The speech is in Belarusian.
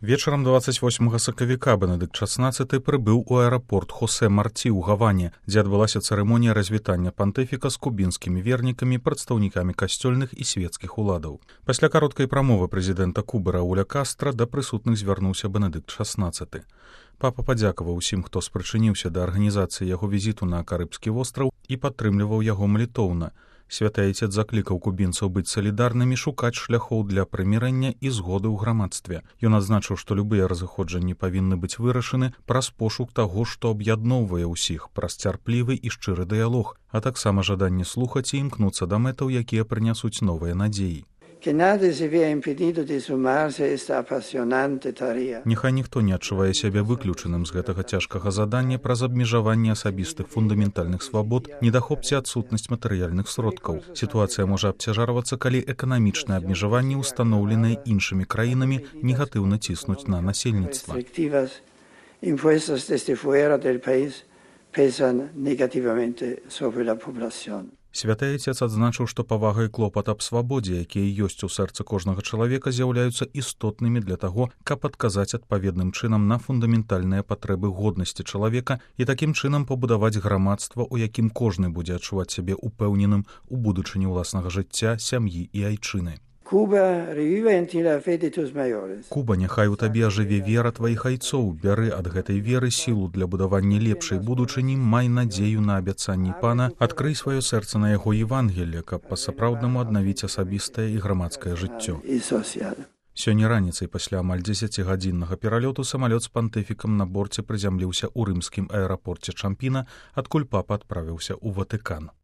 Вечарам 28 сакавіка Бенедыкт XVI прыбыў у аэрапорт Хосе Марці ў Гаване, дзе адбылася цырымонія развітання пантыфіка з кубінскімі вернікамі, прадстаўнікамі касцёльных і свецкіх уладаў. Пасля кароткай прамовы прэзідэнта Кубы Рауля Кастра да прысутных звярнуўся Бенедыкт XVI. Папа падзякаваў усім, хто спрычыніўся да арганізацыі яго візіту на Карыбскі востраў і падтрымліваў яго малітоўна. Святы Айцец заклікаў кубінцаў быць салідарнымі, шукаць шляхоў для прымірэння і згоды ў грамадстве. Ён адзначыў, што любыя разыходжанні павінны быць вырашаны праз пошук таго, што аб'ядноўвае ўсіх, праз цярплівы і шчыры дыялог, а таксама жаданне слухаць і імкнуцца да мэтаў, якія прынясуць новыя надзеі. Няхай ніхто не адчувае сябе выключаным з гэтага цяжкага задання праз абмежаванне асабістых фундаментальных свабод, недахоп ці адсутнасць матэрыяльных сродкаў. Сітуацыя можа абцяжарвацца, калі эканамічныя абмежаванні, устаноўленыя іншымі краінамі, негатыўна ціснуць на насельніцтва. Святы Айцец адзначыў, што павага і клопат аб свабодзе, якія ёсць у сэрцы кожнага чалавека, з'яўляюцца істотнымі для таго, каб адказаць адпаведным чынам на фундаментальныя патрэбы годнасці чалавека і такім чынам пабудаваць грамадства, у якім кожны будзе адчуваць сябе упэўненым у будучыні ўласнага жыцця, сям'і і айчыны. Куба, няхай у табе ажыве вера тваіх айцоў, бяры ад гэтай веры сілу для будавання лепшай будучыні, май надзею на абяцанні Пана, адкрый сваё сэрца на яго Евангелле, каб па-сапраўднаму аднавіць асабістае і грамадскае жыццё. Сёння раніцай пасля амаль 10-гадзіннага пералёту самалёт з пантыфікам на борце прызямліўся ў рымскім аэрапорце Чампіна, адкуль папа адправіўся ў Ватыкан.